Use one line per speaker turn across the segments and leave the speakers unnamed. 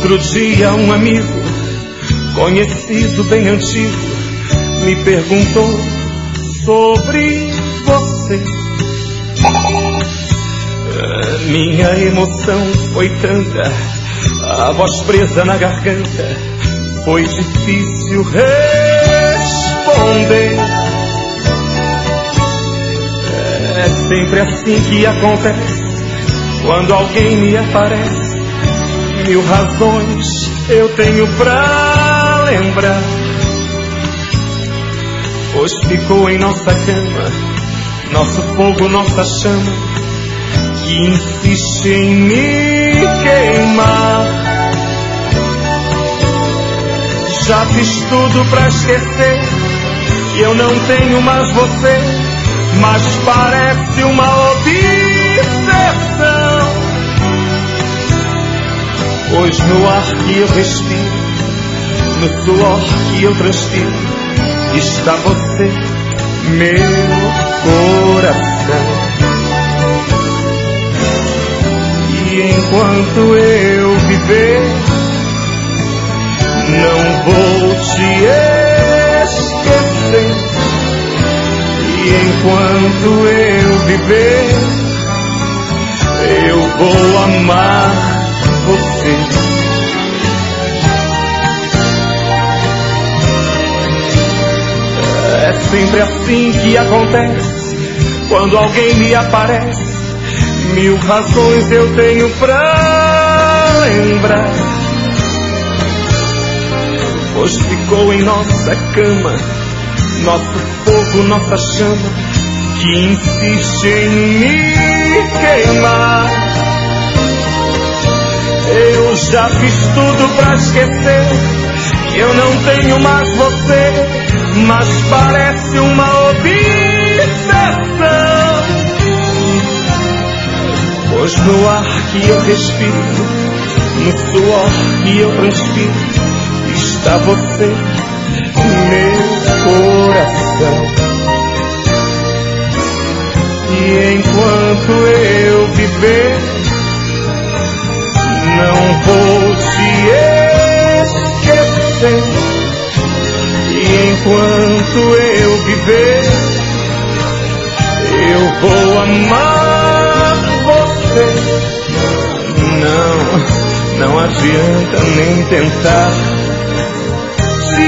Outro dia um amigo, conhecido bem antigo, me perguntou sobre você. Minha emoção foi tanta, a voz presa na garganta, foi difícil responder. É sempre assim que acontece, quando alguém me aparece. 1000 razões eu tenho pra lembrar, pois ficou em nossa cama nosso fogo, nossa chama, que insiste em me queimar. Já fiz tudo pra esquecer, e eu não tenho mais você, mas parece uma obsessão, pois no ar que eu respiro, no suor que eu transpiro, está você, meu coração. E enquanto eu viver, não vou te esquecer. E enquanto eu viver, eu vou amar você. É sempre assim que acontece, quando alguém me aparece. 1000 razões eu tenho pra lembrar, pois ficou em nossa cama nosso fogo, nossa chama, que insiste em me queimar. Eu já fiz tudo pra esquecer, e eu não tenho mais você, mas parece uma obsessão, pois no ar que eu respiro, no suor que eu transpiro, está você, meu coração. E enquanto eu viver, não vou te esquecer. E enquanto eu viver, eu vou amar você. Não adianta nem tentar te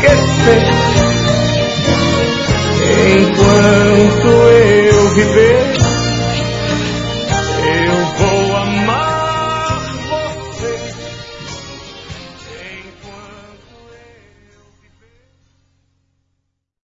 esquecer. Enquanto eu viver,